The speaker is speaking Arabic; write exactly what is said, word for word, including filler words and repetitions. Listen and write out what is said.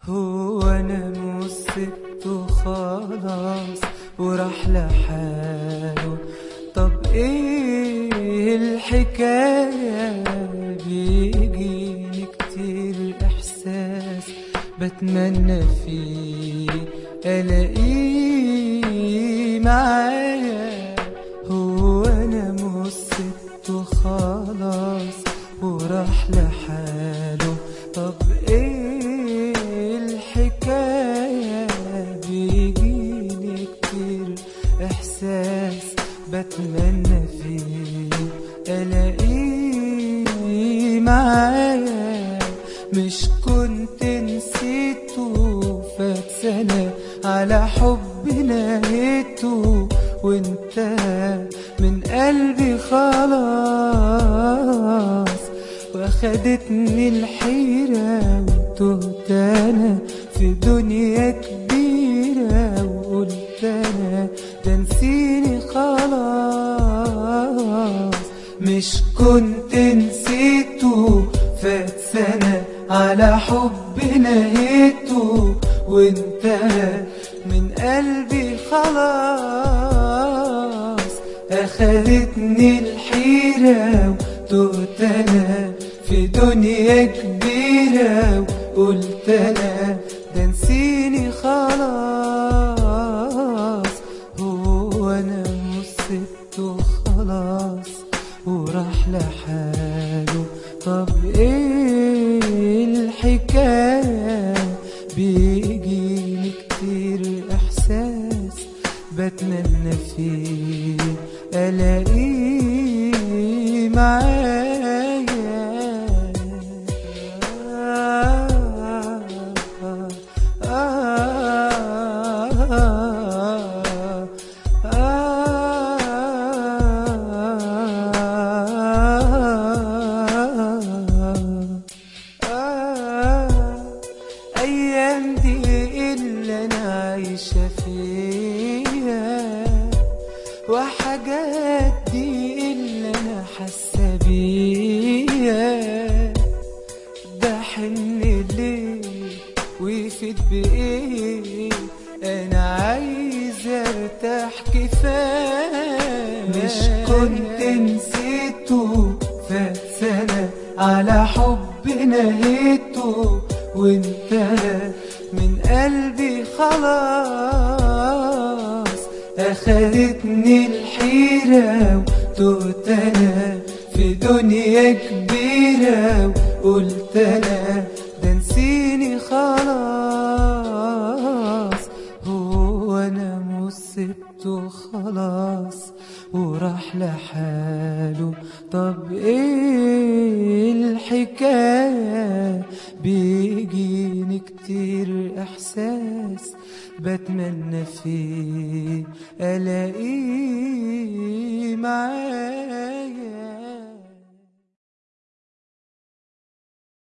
هو انا مش سبته خلاص وراح لحاله؟ طب ايه الحكاية؟ بيجيني كتير احساس بتمنى فيه الاقيه معايا. هو انا مش سبته خلاص وراح لحاله؟ طب ايه الحكاية؟ بيجيني كتير احساس بتمنى فيه الاقيه معايا. مش كنت نسيته؟ فات سنة على حبنا نهيته وانتهى من قلبي خلاص، واخدتني الحيرة وتهت انا في دنيا كبيرة، وقلت انا ده نسيني خلاص. مش كنت نسيته؟ فات سنة على حبنا نهيته وانتهى من قلبي خلاص، اخدتني الحيرة وتهت انا في دنيا كبيرة، وقلت انا ده نسيني خلاص. هو انا مش سبته خلاص وراح لحاله؟ طب ايه الحكاية؟ بيجيني كتير احساس بتمنى فيه الاقيه معايا. آه آه آه أيام دي اللي أنا عايشة فيها، وحاجات دي اللي أنا حاسة بيها، بحن ليه ويفيد بإيه؟ أنا عايزة أرتاح كفاية. مش كنت نسيته؟ فات سنة على حبنا نهيته وانتهى من قلبي خلاص، أخدتني الحيرة وتهت أنا في دنيا كبيرة، وقلت أنا ده نسيني خلاص. هو أنا مش سبته خلاص وراح لحاله؟ طب ايه الحكاية؟ بيجيني كتير احساس بتمنى فيه الاقيه معايا.